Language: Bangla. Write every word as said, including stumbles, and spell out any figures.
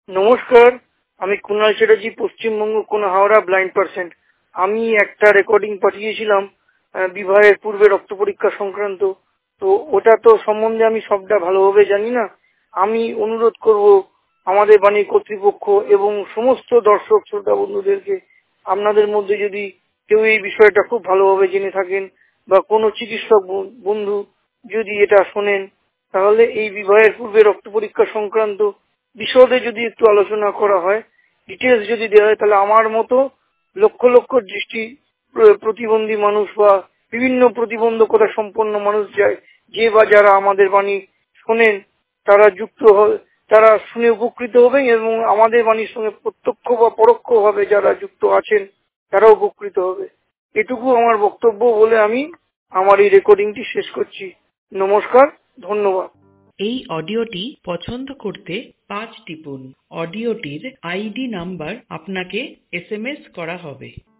নমস্কার, আমি কুণাল চ্যাটার্জি, পশ্চিমবঙ্গ, কোন হাওড়া, ব্লাইন্ড পার্সন। আমি একটা রেকর্ডিং পাঠিয়েছিলাম আহ, বিবাহের পূর্বে রক্ত পরীক্ষা সংক্রান্ত। তো ওটা তো সম্বন্ধে আমি সবটা ভালোভাবে জানি না। আমি অনুরোধ করব আমাদের বাণী কর্তৃপক্ষ এবং সমস্ত দর্শক শ্রোতা বন্ধুদেরকে, আপনাদের মধ্যে যদি কেউ এই বিষয়টা খুব ভালোভাবে জেনে থাকেন বা কোনো চিকিৎসক বন- বন্ধু যদি এটা শোনেন, তাহলে এই বিবাহের পূর্বে রক্ত পরীক্ষা সংক্রান্ত বিশদে যদি একটু আলোচনা করা হয়, ডিটেলস যদি দেওয়া হয়, তাহলে আমার মতো লক্ষ লক্ষ দৃষ্টি প্র- প্রতিবন্ধী মানুষ বা বিভিন্ন প্রতিবন্ধকতা সম্পন্ন মানুষ যায় যে বা যারা আমাদের বাণী শোনেন, তারা যুক্ত হবে, তারা শুনে উপকৃত হবেন এবং আমাদের বাণীর সঙ্গে প্রত্যক্ষ বা পরোক্ষভাবে যারা যুক্ত আছেন তারাও উপকৃত হবে। এটুকু আমার বক্তব্য বলে আমি আমার এই রেকর্ডিংটি শেষ করছি। নমস্কার, ধন্যবাদ। এই অডিওটি পছন্দ করতে পাঁচ টিপুন। অডিওটির আইডি নাম্বার আপনাকে এসএমএস করা হবে।